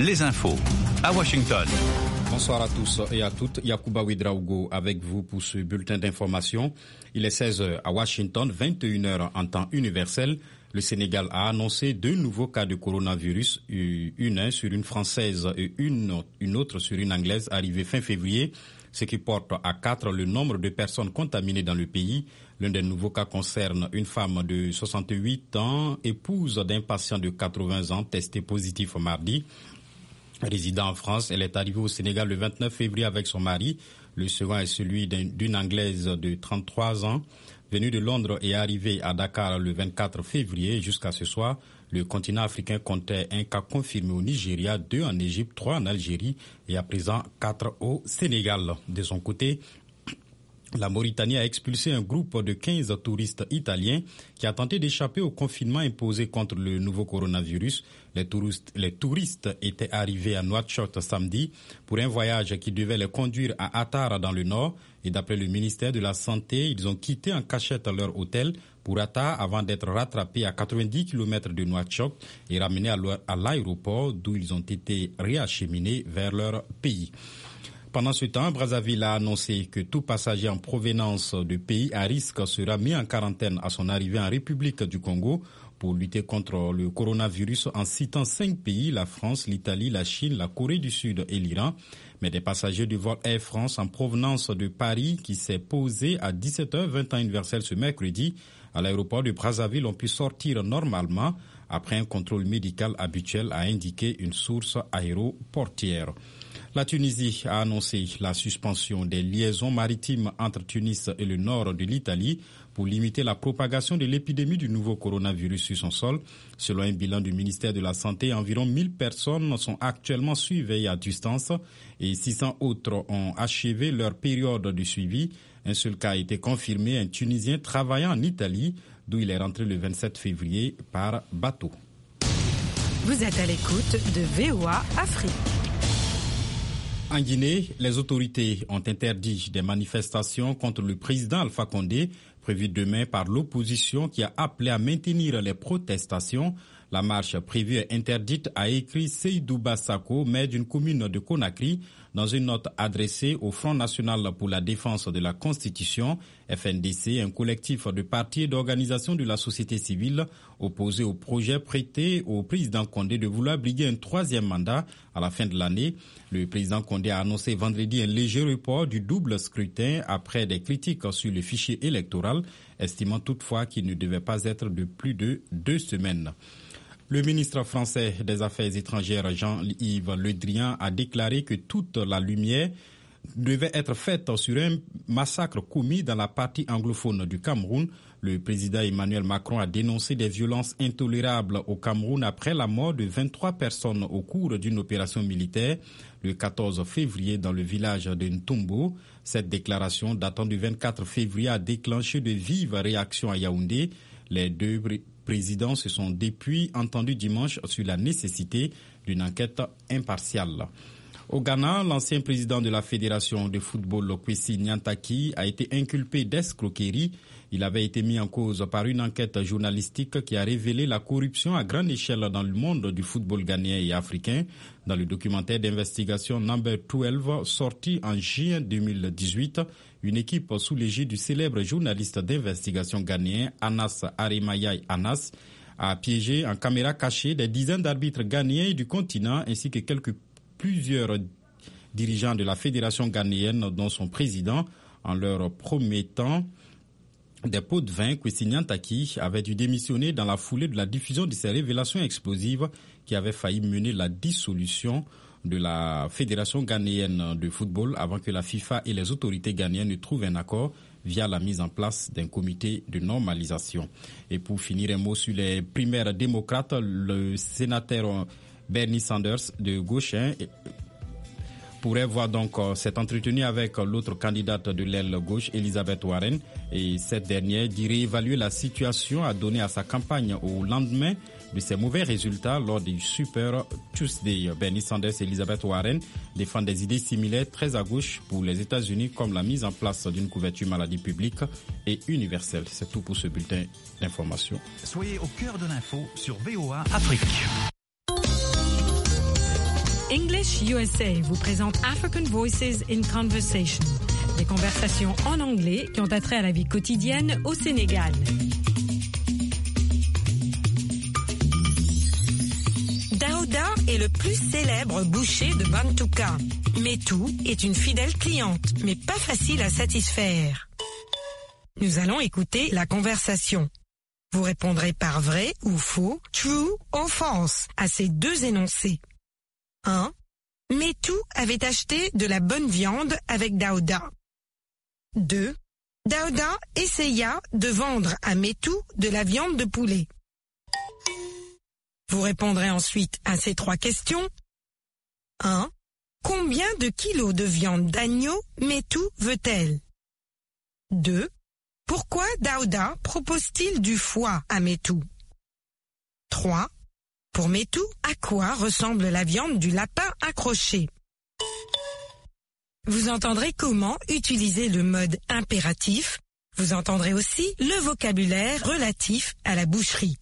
les infos à Washington. Bonsoir à tous et à toutes. Yacouba Ouedraogo avec vous pour ce bulletin d'information. Il est 16h à Washington, 21h en temps universel. Le Sénégal a annoncé 2 nouveaux cas de coronavirus, une sur une Française et une autre sur une Anglaise arrivée fin février, ce qui porte à 4 le nombre de personnes contaminées dans le pays. L'un des nouveaux cas concerne une femme de 68 ans, épouse d'un patient de 80 ans testé positif mardi. Résidant en France, elle est arrivée au Sénégal le 29 février avec son mari. Le second est celui d'une Anglaise de 33 ans, venue de Londres et arrivée à Dakar le 24 février. Jusqu'à ce soir, le continent africain comptait un cas confirmé au Nigeria, 2 en Égypte, 3 en Algérie et à présent 4 au Sénégal. De son côté, la Mauritanie a expulsé un groupe de 15 touristes italiens qui a tenté d'échapper au confinement imposé contre le nouveau coronavirus. Les touristes étaient arrivés à Nouakchott samedi pour un voyage qui devait les conduire à Attara dans le nord. Et d'après le ministère de la Santé, ils ont quitté en cachette leur hôtel pour Attara avant d'être rattrapés à 90 km de Nouakchott et ramenés à l'aéroport d'où ils ont été réacheminés vers leur pays. Pendant ce temps, Brazzaville a annoncé que tout passager en provenance de pays à risque sera mis en quarantaine à son arrivée en République du Congo pour lutter contre le coronavirus en citant 5 pays, la France, l'Italie, la Chine, la Corée du Sud et l'Iran. Mais des passagers du vol Air France en provenance de Paris qui s'est posé à 17h20 temps universel ce mercredi à l'aéroport de Brazzaville ont pu sortir normalement après un contrôle médical habituel, a indiqué une source aéroportière. La Tunisie a annoncé la suspension des liaisons maritimes entre Tunis et le nord de l'Italie pour limiter la propagation de l'épidémie du nouveau coronavirus sur son sol. Selon un bilan du ministère de la Santé, environ 1000 personnes sont actuellement surveillées à distance et 600 autres ont achevé leur période de suivi. Un seul cas a été confirmé, un Tunisien travaillant en Italie, d'où il est rentré le 27 février par bateau. Vous êtes à l'écoute de VOA Afrique. En Guinée, les autorités ont interdit des manifestations contre le président Alpha Condé, prévues demain par l'opposition qui a appelé à maintenir les protestations. La marche prévue est interdite, a écrit Seydouba Sako, maire d'une commune de Conakry, dans une note adressée au Front National pour la Défense de la Constitution, FNDC, un collectif de partis et d'organisations de la société civile opposé au projet prêté au président Condé de vouloir briguer un 3e mandat à la fin de l'année. Le président Condé a annoncé vendredi un léger report du double scrutin après des critiques sur le fichier électoral, estimant toutefois qu'il ne devait pas être de plus de 2 semaines. Le ministre français des Affaires étrangères, Jean-Yves Le Drian, a déclaré que toute la lumière devait être faite sur un massacre commis dans la partie anglophone du Cameroun. Le président Emmanuel Macron a dénoncé des violences intolérables au Cameroun après la mort de 23 personnes au cours d'une opération militaire le 14 février dans le village de Ntombo. Cette déclaration datant du 24 février a déclenché de vives réactions à Yaoundé. Les 2 présidents se sont depuis entendus dimanche sur la nécessité d'une enquête impartiale. Au Ghana, l'ancien président de la Fédération de football, Kwesi Nyantakyi, a été inculpé d'escroquerie. Il avait été mis en cause par une enquête journalistique qui a révélé la corruption à grande échelle dans le monde du football ghanéen et africain. Dans le documentaire d'investigation Number 12, sorti en juin 2018, une équipe sous l'égide du célèbre journaliste d'investigation ghanéen Anas Aremayai Anas a piégé en caméra cachée des dizaines d'arbitres ghanéens et du continent ainsi que plusieurs dirigeants de la fédération ghanéenne, dont son président, en leur promettant des pots de vin. Kwesi Nyantakyi avait dû démissionner dans la foulée de la diffusion de ces révélations explosives qui avaient failli mener la dissolution de la fédération ghanéenne de football avant que la FIFA et les autorités ghanéennes ne trouvent un accord via la mise en place d'un comité de normalisation. Et pour finir, un mot sur les primaires démocrates, le sénateur Bernie Sanders de gauche pourrait voir donc s'être entretenu avec l'autre candidate de l'aile gauche, Elizabeth Warren, et cette dernière dit réévaluer la situation à donner à sa campagne au lendemain de ses mauvais résultats lors du Super Tuesday. Bernie Sanders et Elizabeth Warren défendent des idées similaires très à gauche pour les États-Unis, comme la mise en place d'une couverture maladie publique et universelle. C'est tout pour ce bulletin d'information. Soyez au cœur de l'info sur VOA Afrique. English USA vous présente African Voices in Conversation, des conversations en anglais qui ont attrait à la vie quotidienne au Sénégal. Daouda est le plus célèbre boucher de Bantouka. Metou est une fidèle cliente, mais pas facile à satisfaire. Nous allons écouter la conversation. Vous répondrez par vrai ou faux, true ou false, à ces deux énoncés. 1. Metou avait acheté de la bonne viande avec Daouda. 2. Daouda essaya de vendre à Metou de la viande de poulet. Vous répondrez ensuite à ces trois questions. 1. Combien de kilos de viande d'agneau Metou veut-elle? 2. Pourquoi Daouda propose-t-il du foie à Metou? 3. Pour Metou, à quoi ressemble la viande du lapin accroché? Vous entendrez comment utiliser le mode impératif. Vous entendrez aussi le vocabulaire relatif à la boucherie.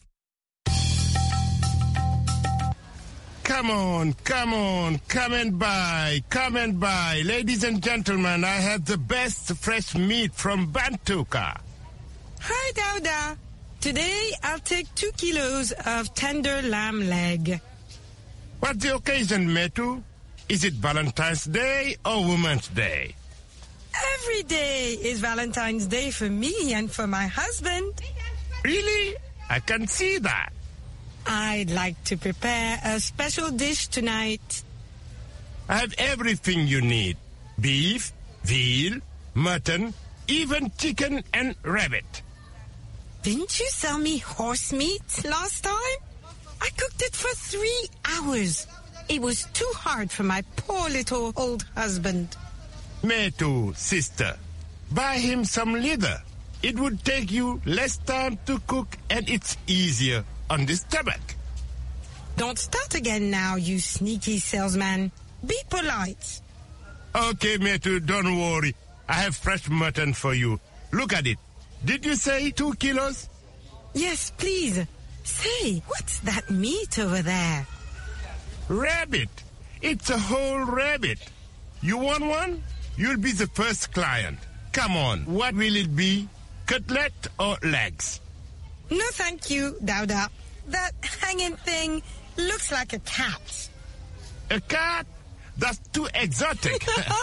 Come on, come and buy. Ladies and gentlemen, I have the best fresh meat from Bantouka. Hi, Daouda. Today, I'll take 2 kilos of tender lamb leg. What's the occasion, Metu? Is it Valentine's Day or Women's Day? Every day is Valentine's Day for me and for my husband. Really? I can see that. I'd like to prepare a special dish tonight. I have everything you need. Beef, veal, mutton, even chicken and rabbit. Didn't you sell me horse meat last time? I cooked it for 3 hours. It was too hard for my poor little old husband. Metu, sister, buy him some leather. It would take you less time to cook and it's easier on the stomach. Don't start again now, you sneaky salesman. Be polite. Okay, Metu, don't worry. I have fresh mutton for you. Look at it. Did you say 2 kilos? Yes, please. Say, what's that meat over there? Rabbit. It's a whole rabbit. You want one? You'll be the first client. Come on, what will it be? Cutlet or legs? No, thank you, Daouda. That hanging thing looks like a cat. A cat? That's too exotic.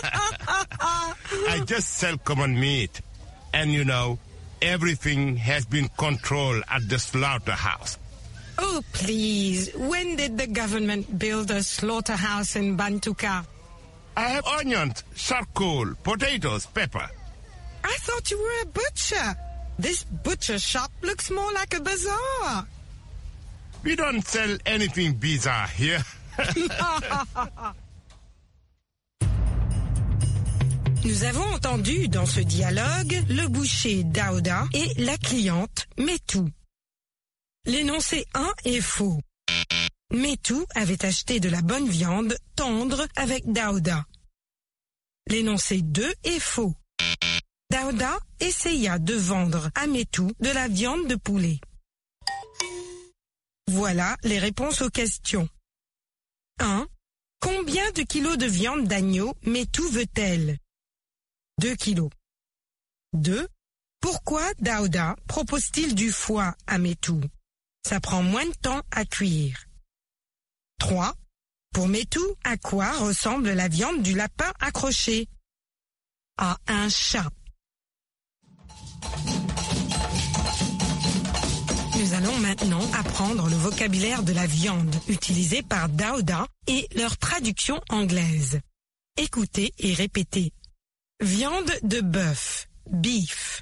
I just sell common meat. And you know, everything has been controlled at the slaughterhouse. Oh, please. When did the government build a slaughterhouse in Bantouka? I have onions, charcoal, potatoes, pepper. I thought you were a butcher. This butcher shop looks more like a bazaar. We don't sell anything bizarre here. Nous avons entendu dans ce dialogue le boucher Daouda et la cliente Metou. L'énoncé 1 est faux. Metou avait acheté de la bonne viande tendre avec Daouda. L'énoncé 2 est faux. Daouda essaya de vendre à Metou de la viande de poulet. Voilà les réponses aux questions. 1. Combien de kilos de viande d'agneau Metou veut-elle? 2 kilos. 2. Pourquoi Daouda propose-t-il du foie à Metou? Ça prend moins de temps à cuire. 3. Pour Metou, à quoi ressemble la viande du lapin accroché? À un chat. Nous allons maintenant apprendre le vocabulaire de la viande utilisé par Daouda et leur traduction anglaise. Écoutez et répétez. Viande de bœuf, beef.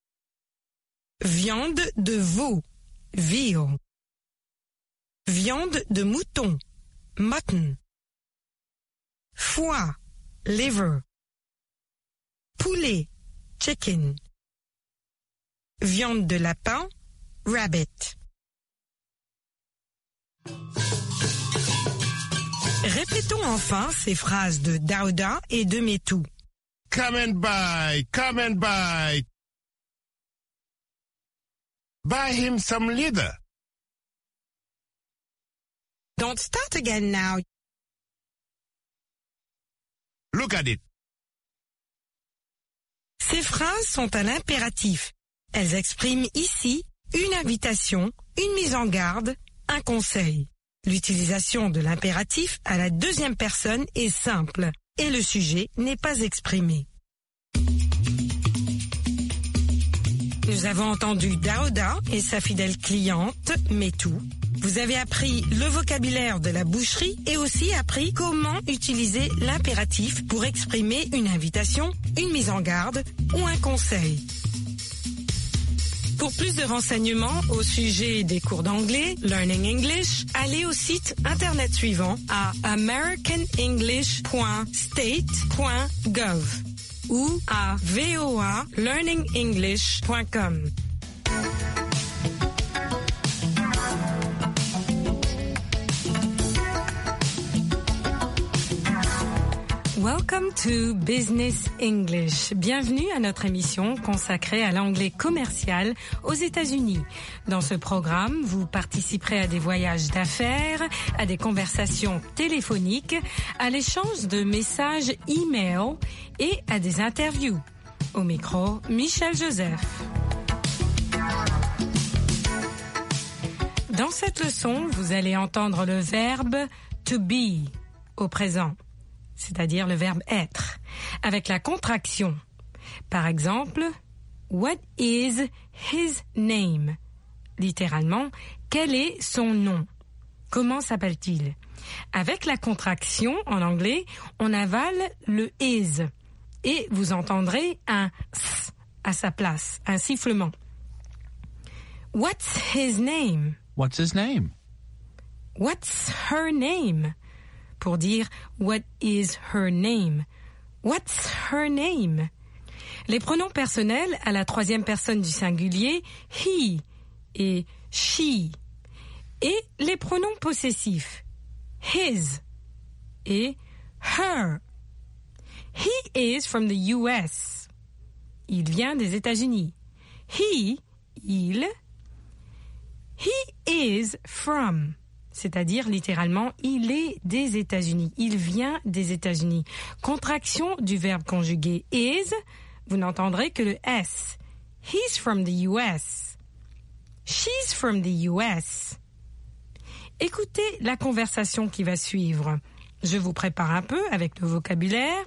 Viande de veau, veal. Viande de mouton, mutton. Foie, liver. Poulet, chicken. Viande de lapin, rabbit. Répétons enfin ces phrases de Daouda et de Metou. Come and buy, come and buy. Buy him some leather. Don't start again now. Look at it. Ces phrases sont à l'impératif. Elles expriment ici une invitation, une mise en garde, un conseil. L'utilisation de l'impératif à la deuxième personne est simple et le sujet n'est pas exprimé. Nous avons entendu Daouda et sa fidèle cliente, Metou. Vous avez appris le vocabulaire de la boucherie et aussi appris comment utiliser l'impératif pour exprimer une invitation, une mise en garde ou un conseil. Pour plus de renseignements au sujet des cours d'anglais, Learning English, allez au site internet suivant à americanenglish.state.gov ou à voalearningenglish.com. Welcome to Business English. Bienvenue à notre émission consacrée à l'anglais commercial aux États-Unis. Dans ce programme, vous participerez à des voyages d'affaires, à des conversations téléphoniques, à l'échange de messages e-mail et à des interviews. Au micro, Michel Joseph. Dans cette leçon, vous allez entendre le verbe to be au présent, c'est-à-dire le verbe être, avec la contraction. Par exemple, what is his name? Littéralement, quel est son nom? Comment s'appelle-t-il? Avec la contraction, en anglais, on avale le is et vous entendrez un s à sa place, un sifflement. What's his name? What's his name? What's her name? Pour dire what is her name? What's her name? Les pronoms personnels à la troisième personne du singulier, he et she. Et les pronoms possessifs, his et her. He is from the US. Il vient des États-Unis. Il. He is from. C'est-à-dire littéralement, il est des États-Unis. Il vient des États-Unis. Contraction du verbe conjugué is, vous n'entendrez que le S. He's from the US. She's from the US. Écoutez la conversation qui va suivre. Je vous prépare un peu avec le vocabulaire.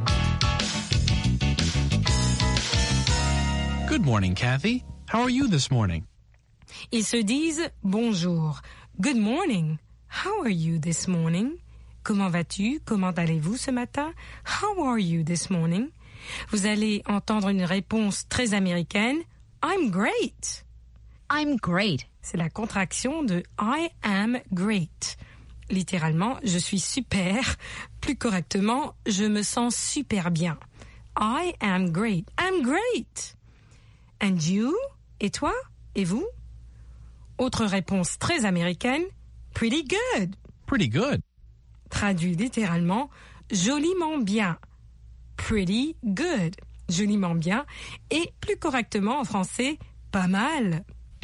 Good morning, Kathy. How are you this morning? Ils se disent bonjour. Good morning. How are you this morning? Comment vas-tu? Comment allez-vous ce matin? How are you this morning? Vous allez entendre une réponse très américaine. I'm great. I'm great. C'est la contraction de I am great. Littéralement, je suis super. Plus correctement, je me sens super bien. I am great. I'm great. And you? Et toi? Et vous? Autre réponse très américaine, pretty good. Pretty good. Traduit littéralement, joliment bien. Pretty good. Joliment bien. Et plus correctement en français, pas mal.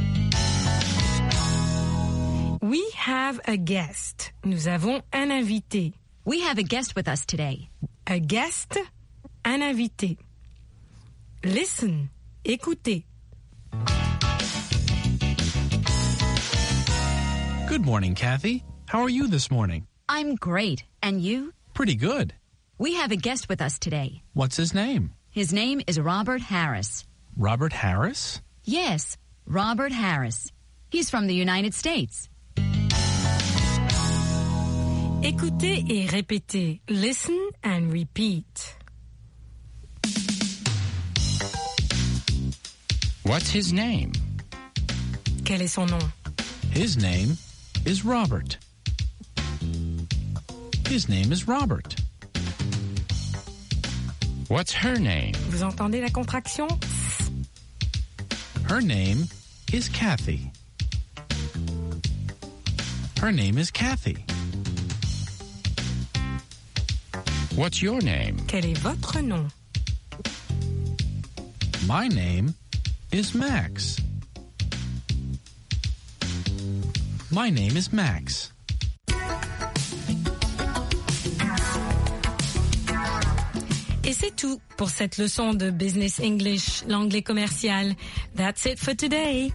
We have a guest. Nous avons un invité. We have a guest with us today. A guest, un invité. Listen, écoutez. Good morning, Kathy. How are you this morning? I'm great. And you? Pretty good. We have a guest with us today. What's his name? His name is Robert Harris. Robert Harris? Yes, Robert Harris. He's from the United States. Écoutez et répétez. Listen and repeat. What's his name? Quel est son nom? His name is Robert. His name is Robert. What's her name? Vous entendez la contraction? Her name is Kathy. Her name is Kathy. What's your name? Quel est votre nom? My name is Max. My name is Max. Et c'est tout pour cette leçon de Business English, l'anglais commercial. That's it for today.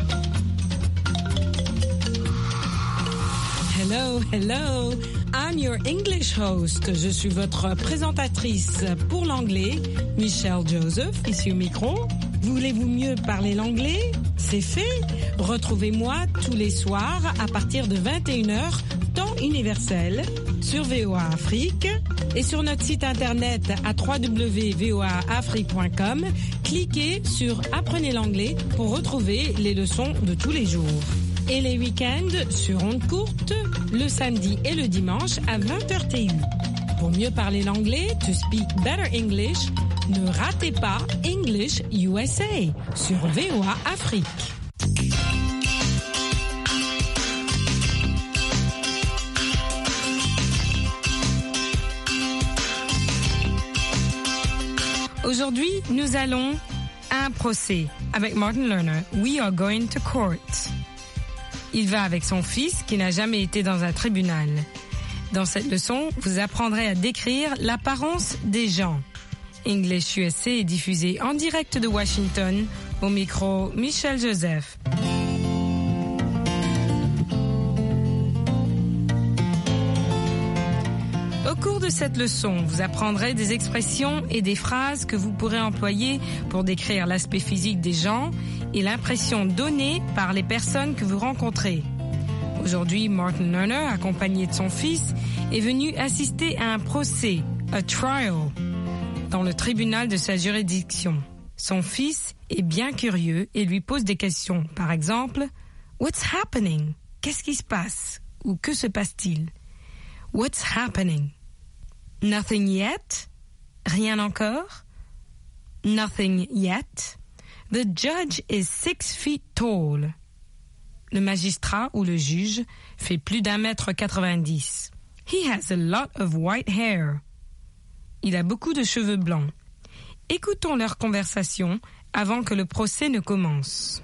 Hello, hello. I'm your English host. Je suis votre présentatrice pour l'anglais, Michelle Joseph, ici au micro. Voulez-vous mieux parler l'anglais? C'est fait. Retrouvez-moi tous les soirs à partir de 21h, temps universel, sur VOA Afrique et sur notre site internet à www.voaafrique.com. Cliquez sur Apprenez l'anglais pour retrouver les leçons de tous les jours. Et les week-ends sur ondes courtes, le samedi et le dimanche à 20h TU. Pour mieux parler l'anglais, to speak better English, ne ratez pas English USA sur VOA Afrique. Aujourd'hui, nous allons à un procès avec Martin Lerner. We are going to court. Il va avec son fils qui n'a jamais été dans un tribunal. Dans cette leçon, vous apprendrez à décrire l'apparence des gens. English USA est diffusé en direct de Washington. Au micro, Michelle Joseph. Au cours de cette leçon, vous apprendrez des expressions et des phrases que vous pourrez employer pour décrire l'aspect physique des gens et l'impression donnée par les personnes que vous rencontrez. Aujourd'hui, Martin Lerner, accompagné de son fils, est venu assister à un procès, a trial, dans le tribunal de sa juridiction. Son fils est bien curieux et lui pose des questions. Par exemple, « What's happening ?» Qu'est-ce qui se passe? Ou que se passe-t-il? « What's happening ?» Nothing yet? Rien encore? Nothing yet? The judge is 6 feet tall. Le magistrat ou le juge fait plus d'1,90 m. He has a lot of white hair. Il a beaucoup de cheveux blancs. Écoutons leur conversation avant que le procès ne commence.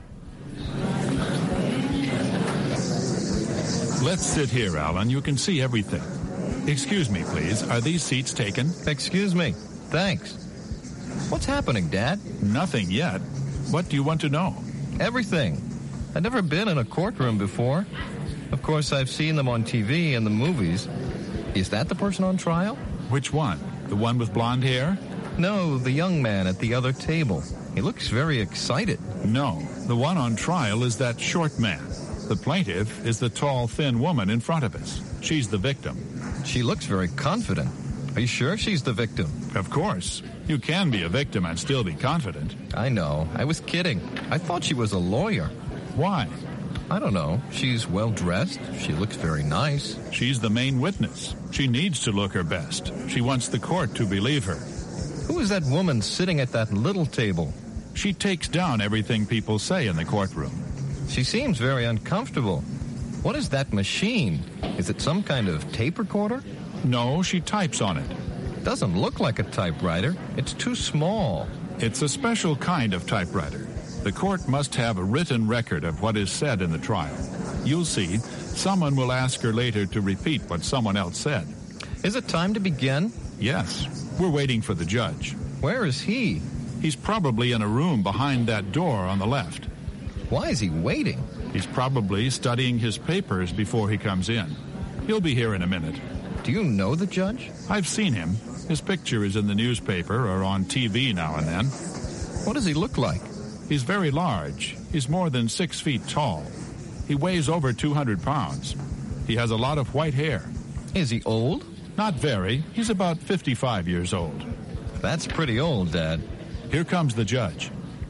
Let's sit here, Alan. You can see everything. Excuse me, please. Are these seats taken? Excuse me. Thanks. What's happening, Dad? Nothing yet. What do you want to know? Everything. I've never been in a courtroom before. Of course, I've seen them on TV and the movies. Is that the person on trial? Which one? The one with blonde hair? No, the young man at the other table. He looks very excited. No, the one on trial is that short man. The plaintiff is the tall, thin woman in front of us. She's the victim. She looks very confident. Are you sure she's the victim? Of course. You can be a victim and still be confident. I know. I was kidding. I thought she was a lawyer. Why? I don't know. She's well-dressed. She looks very nice. She's the main witness. She needs to look her best. She wants the court to believe her. Who is that woman sitting at that little table? She takes down everything people say in the courtroom. She seems very uncomfortable. What is that machine? Is it some kind of tape recorder? No, she types on it. Doesn't look like a typewriter. It's too small. It's a special kind of typewriter. The court must have a written record of what is said in the trial. You'll see, someone will ask her later to repeat what someone else said. Is it time to begin? Yes. We're waiting for the judge. Where is he? He's probably in a room behind that door on the left. Why is he waiting? He's probably studying his papers before he comes in. He'll be here in a minute. Do you know the judge? I've seen him. His picture is in the newspaper or on TV now and then. What does he look like? He's very large. He's more than 6 feet tall. He weighs over 200 pounds. He has a lot of white hair. Is he old? Not very. He's about 55 years old. That's pretty old, Dad. Here comes the judge.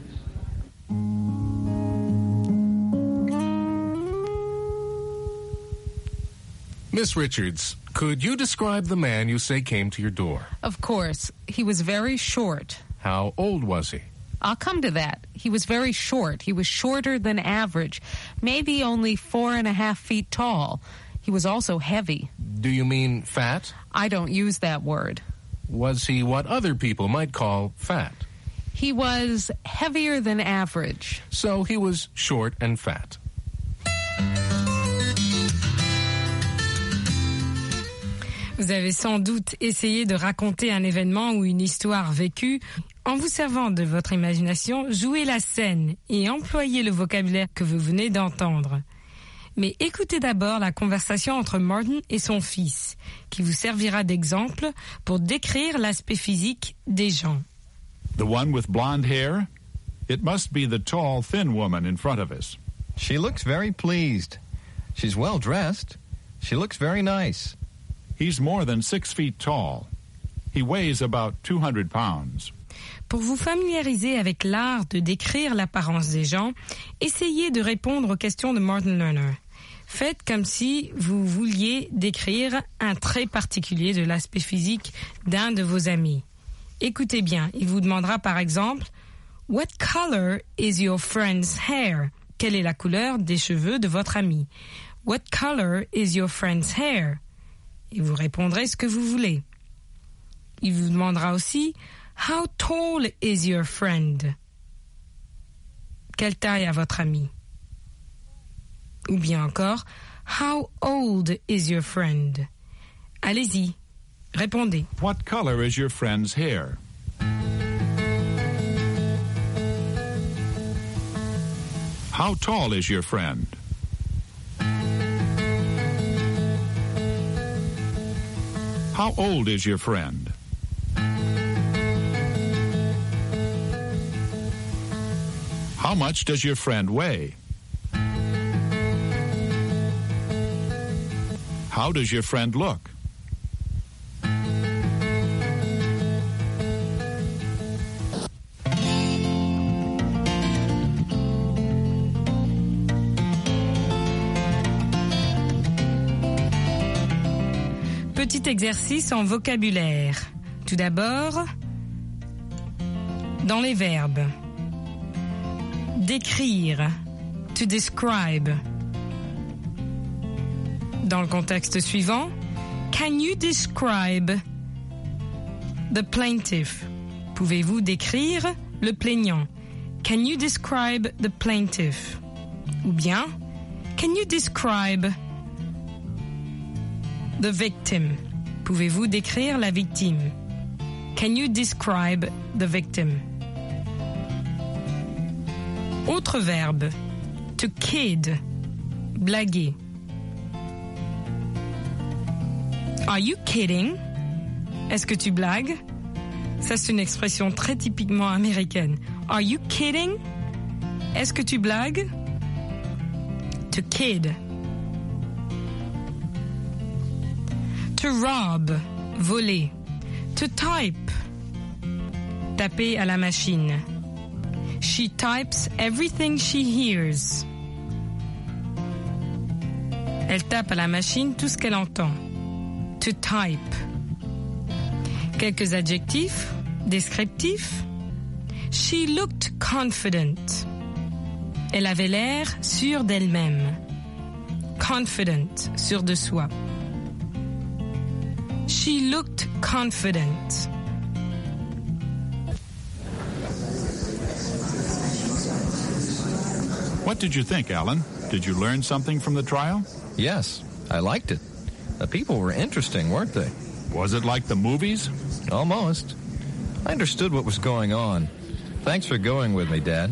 Miss Richards, could you describe the man you say came to your door? Of course. He was very short. How old was he? I'll come to that. He was very short. He was shorter than average, maybe only 4.5 feet tall. He was also heavy. Do you mean fat? I don't use that word. Was he what other people might call fat? He was heavier than average. So he was short and fat. Vous avez sans doute essayé de raconter un événement ou une histoire vécue. En vous servant de votre imagination, jouez la scène et employez le vocabulaire que vous venez d'entendre. Mais écoutez d'abord la conversation entre Martin et son fils, qui vous servira d'exemple pour décrire l'aspect physique des gens. The one with blonde hair? It must be the tall, thin woman in front of us. She looks very pleased. She's well dressed. She looks very nice. He's more than 6 feet tall. He weighs about 200 pounds. Pour vous familiariser avec l'art de décrire l'apparence des gens, essayez de répondre aux questions de Martin Lerner. Faites comme si vous vouliez décrire un trait particulier de l'aspect physique d'un de vos amis. Écoutez bien, il vous demandera par exemple « What color is your friend's hair ?» Quelle est la couleur des cheveux de votre ami? « What color is your friend's hair ?» Et vous répondrez ce que vous voulez. Il vous demandera aussi « How tall is your friend ?» Quelle taille a votre ami? Ou bien encore « How old is your friend ?» Allez-y, répondez. What color is your friend's hair? How tall is your friend? How old is your friend? How much does your friend weigh? How does your friend look? Petit exercice en vocabulaire. Tout d'abord, dans les verbes. Décrire, to describe. Dans le contexte suivant, can you describe the plaintiff? Pouvez-vous décrire le plaignant? Can you describe the plaintiff? Ou bien, can you describe the victim? Pouvez-vous décrire la victime? Can you describe the victim? Autre verbe, to kid, blaguer. Are you kidding? Est-ce que tu blagues? Ça, c'est une expression très typiquement américaine. Are you kidding? Est-ce que tu blagues? To kid. To rob, voler. To type, taper à la machine. She types everything she hears. Elle tape à la machine tout ce qu'elle entend. To type. Quelques adjectifs descriptifs. She looked confident. Elle avait l'air sûre d'elle-même. Confident, sûre de soi. She looked confident. What did you think, Alan? Did you learn something from the trial? Yes, I liked it. The people were interesting, weren't they? Was it like the movies? Almost. I understood what was going on. Thanks for going with me, Dad.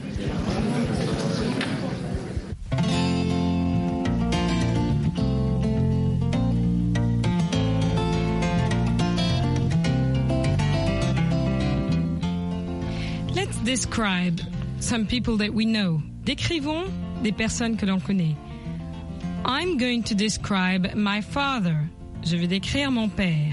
Let's describe some people that we know. Décrivons des personnes que l'on connaît. I'm going to describe my father. Je vais décrire mon père.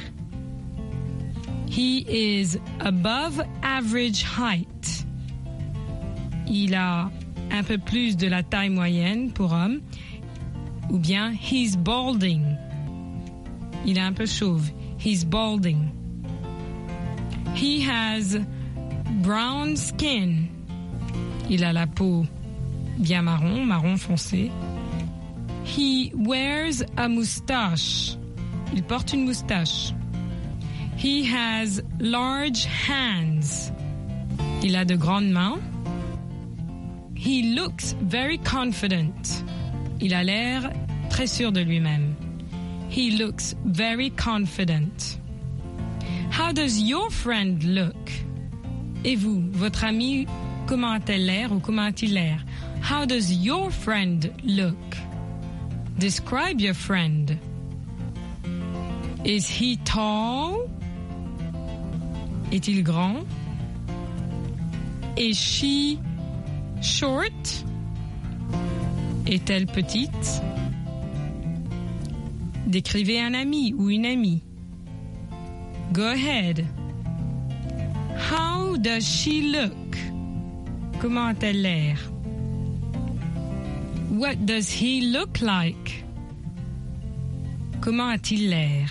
He is above average height. Il a un peu plus de la taille moyenne pour homme. Ou bien, he's balding. Il est un peu chauve. He's balding. He has brown skin. Il a la peau bien marron, marron foncé. He wears a moustache. Il porte une moustache. He has large hands. Il a de grandes mains. He looks very confident. Il a l'air très sûr de lui-même. He looks very confident. How does your friend look? Et vous, votre ami, comment a-t-elle l'air ou comment a-t-il l'air? How does your friend look? Describe your friend. Is he tall? Est-il grand? Is she short? Est-elle petite? Décrivez un ami ou une amie. Go ahead. How does she look? Comment a-t-elle l'air? What does he look like? Comment a-t-il l'air?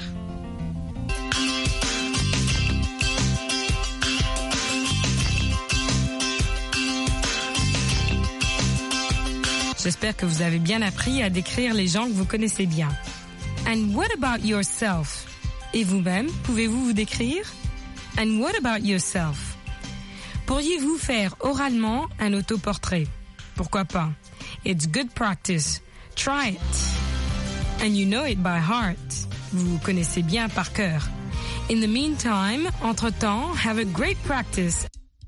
J'espère que vous avez bien appris à décrire les gens que vous connaissez bien. And what about yourself? Et vous-même, pouvez-vous vous décrire? And what about yourself? Pourriez-vous faire oralement un autoportrait? Pourquoi pas? It's good practice. Try it. And you know it by heart. Vous connaissez bien par cœur. In the meantime, entre-temps, have a great practice.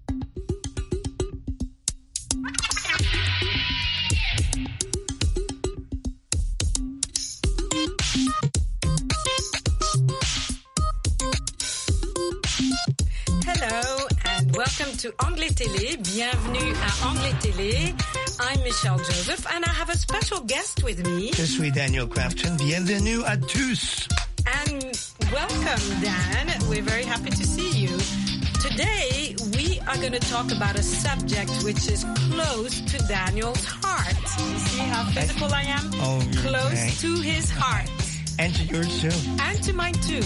Welcome to Anglais Télé. Bienvenue à Anglais Télé. I'm Michelle Joseph and I have a special guest with me. Je suis Daniel Crafton. Bienvenue à tous. And welcome, Dan. We're very happy to see you. Today, we are going to talk about a subject which is close to Daniel's heart. You see how physical I am? Oh, close to his heart. And to yours too. And to mine too.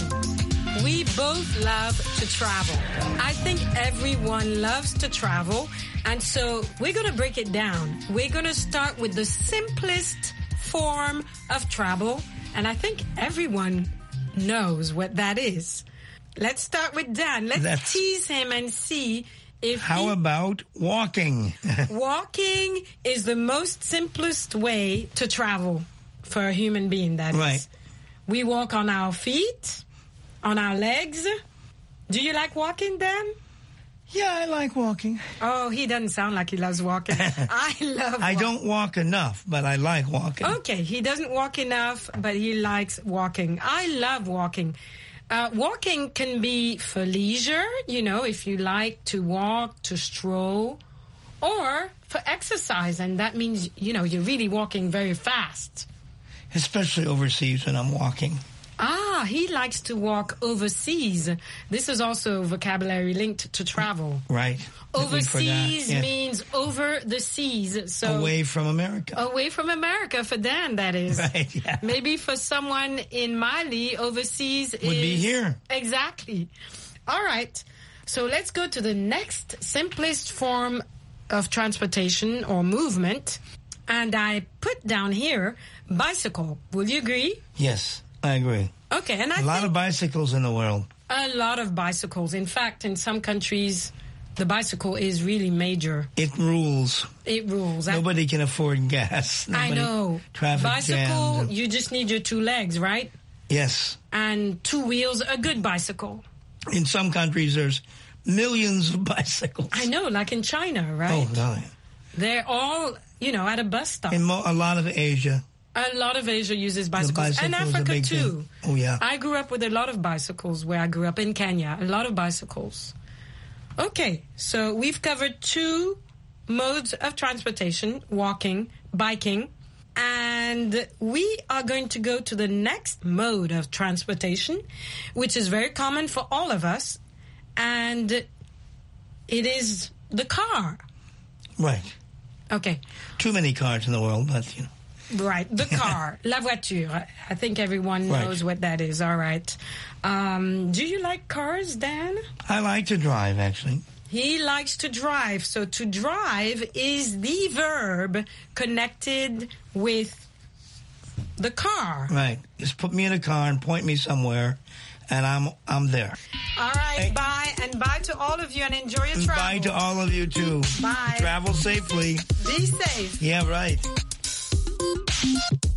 We both love to travel. I think everyone loves to travel. And so we're going to break it down. We're going to start with the simplest form of travel. And I think everyone knows what that is. Let's start with Dan. Let's tease him and see if How about walking? Walking is the most simplest way to travel for a human being, that is. Right. We walk on our feet. On our legs. Do you like walking, Dan? Yeah, I like walking. Oh, he doesn't sound like he loves walking. I love walking. I don't walk enough, but I like walking. Okay, he doesn't walk enough, but he likes walking. I love walking. Walking can be for leisure, you know, if you like to walk, to stroll, or for exercise, and that means, you know, you're really walking very fast. Especially overseas when I'm walking. Ah, he likes to walk overseas. This is also vocabulary linked to travel. Right. Overseas means over the seas. So away from America. Away from America for Dan, that is. Right, yeah. Maybe for someone in Mali, overseas would be here. Exactly. All right. So let's go to the next simplest form of transportation or movement. And I put down here bicycle. Will you agree? Yes. I agree. Okay, and a lot of bicycles in the world. A lot of bicycles. In fact, in some countries, the bicycle is really major. It rules. It rules. Nobody can afford gas. I know. Traffic bicycle, jams. you just need your two legs, right? Yes. And two wheels, a good bicycle. In some countries, there's millions of bicycles. I know, like in China, right? Oh, no. They're all, you know, at a bus stop. In a lot of Asia. A lot of Asia uses bicycles. And Africa, too. Thing. Oh, yeah. I grew up with a lot of bicycles where I grew up in Kenya. A lot of bicycles. Okay, so we've covered two modes of transportation, walking, biking. And we are going to go to the next mode of transportation, which is very common for all of us. And it is the car. Right. Okay. Too many cars in the world, but, you know. Right, the car, la voiture. I think everyone knows what that is. All right. Do you like cars, Dan? I like to drive, actually. He likes to drive. So to drive is the verb connected with the car. Right. Just put me in a car and point me somewhere, and I'm there. All right, bye. And bye to all of you, and enjoy your travel. Bye to all of you, too. Bye. Travel safely. Be safe. Yeah, right.